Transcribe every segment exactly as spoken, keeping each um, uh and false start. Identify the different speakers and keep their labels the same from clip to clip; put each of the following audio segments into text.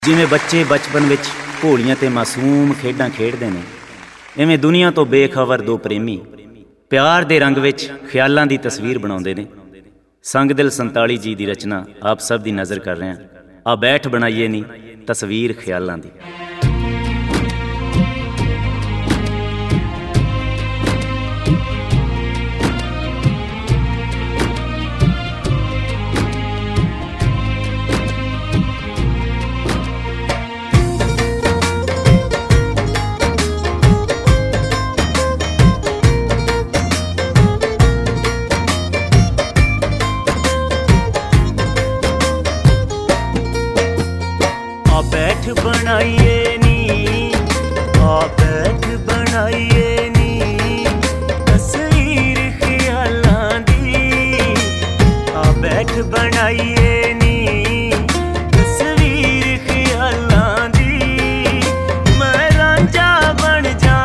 Speaker 1: जिमें बच्चे बचपन विच भोलियां ते मासूम खेडां खेडदे ने, इवें दुनिया तो बेखबर दो प्रेमी प्यार दे रंग विच ख्यालां दी तस्वीर बनाउंदे ने। संग दिल संताली जी दी रचना आप सब दी नज़र कर रहे हैं। आ बैठ बनाइए नी तस्वीर ख्यालां दी।
Speaker 2: बैठ बनाइए नी, आ बैठ बनाइए नी तस्वीर ख्यालां दी। आ बैठ बनाइए नी तस्वीर ख्यालां दी। मैं रांझा बन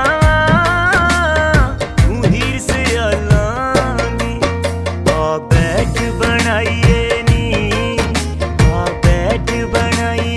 Speaker 2: जावां तू हीर सियालां दी। आ बैठ बनाइए नी, आ बैठ बनाइए।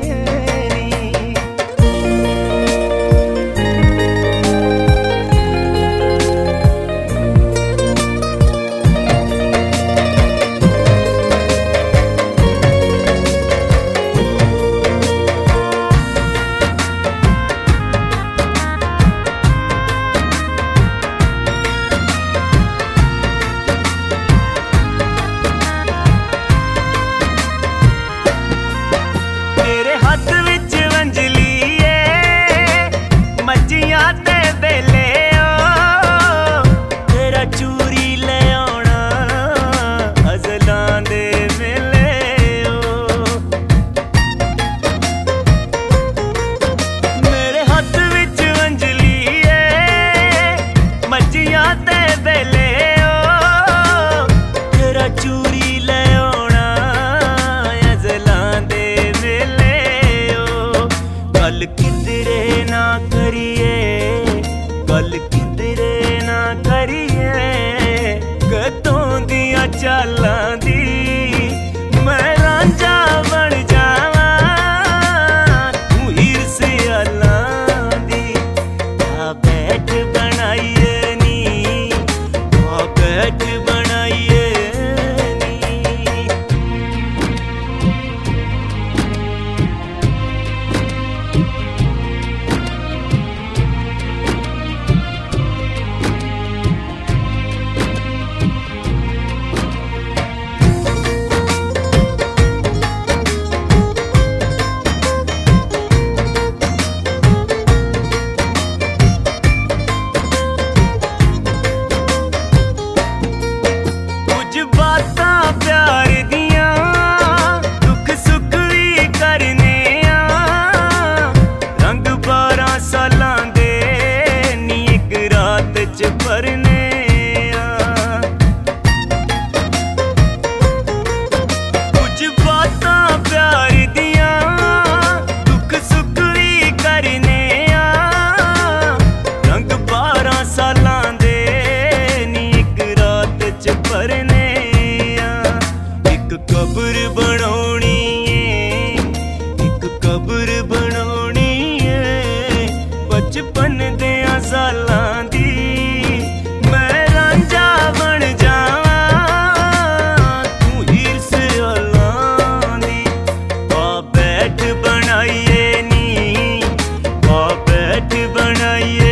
Speaker 2: गल किधरे ना करिए, गल किधरे ना करिए गतों दियां चालां दी। मैं रांझा बन जावां तू हीर सियालां दी। आ बैठ बनाइए नी, आ बैठ बनाइए। प्यार दियां दुख सुख भी करने आ। रंग बारां सालां दे नी इक रात च भरने आ। कुछ बातां प्यार दियां दुख सुख भी करने आ। रंग बारां सालां दे नी इक रात च भरने। कब्र बनाउणी है, एक कब्र बनाउणी है बचपन दियां सालां दी। मैं रांझा बन जावां तू हीर सियालां दी। आ बैठ बनाइए नी, आ बैठ बनाइए।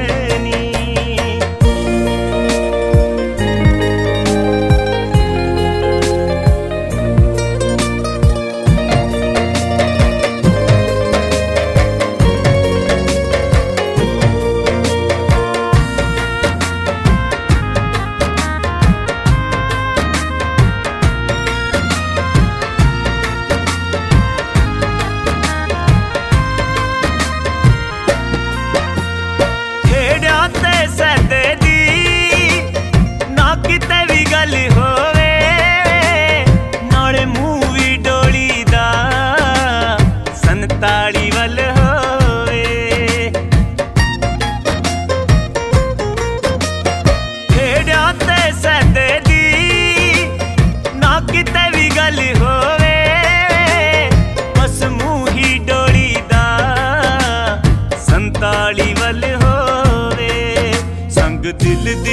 Speaker 2: ताड़ी वल होवे खेड़ा ते सदे दी ना किते भी गल होवे बस मुंह ही दिल